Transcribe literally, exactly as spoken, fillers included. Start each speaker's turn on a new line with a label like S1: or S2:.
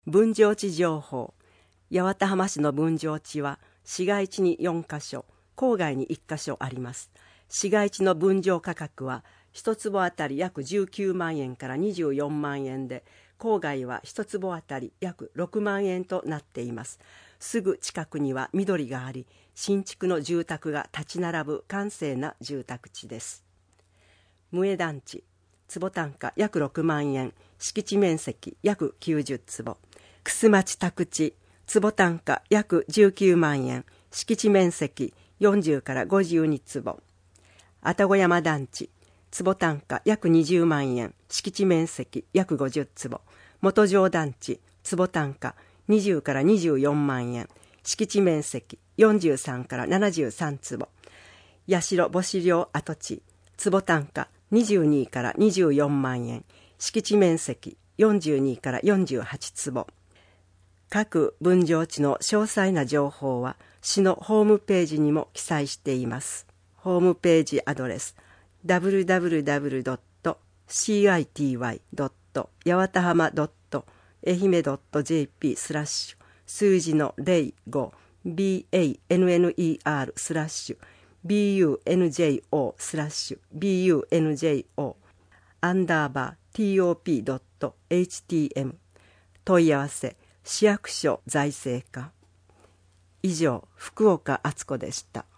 S1: 分譲地情報。八幡浜市の分譲地は市街地によんかしょ、郊外にいっかしょあります。市街地の分譲価格は一坪あたり約じゅうきゅうまんえんからにじゅうよんまんえんで、郊外は一坪あたり約ろくまんえんとなっています。すぐ近くには緑があり、新築の住宅が立ち並ぶ閑静な住宅地です。無江団地。坪単価約ろくまんえん、敷地面積約きゅうじゅうつぼ。楠町宅地。坪単価約じゅうきゅうまんえん、敷地面積よんじゅうからごじゅうにつぼ。愛宕山団地。坪単価約にじゅうまんえん、敷地面積約ごじゅうつぼ。元城団地。坪単価にじゅうからにじゅうよんまんえん、敷地面積よんじゅうさんからななじゅうさんつぼ。八代母子寮跡地。坪単価にじゅうにからにじゅうよんまんえん、敷地面積よんじゅうにからよんじゅうはちつぼ。各分譲地の詳細な情報は市のホームページにも記載しています。ホームページアドレス ダブリューダブリューダブリュードットシーアイティーワイドットやわたはまドットえひめドットジェーピースラッシュ数字のゼロご バンスラッシュ bunjo スラッシュ bunjo アンダーバー top.htm 問い合わせ市役所財政課。以上、福岡敦子でした。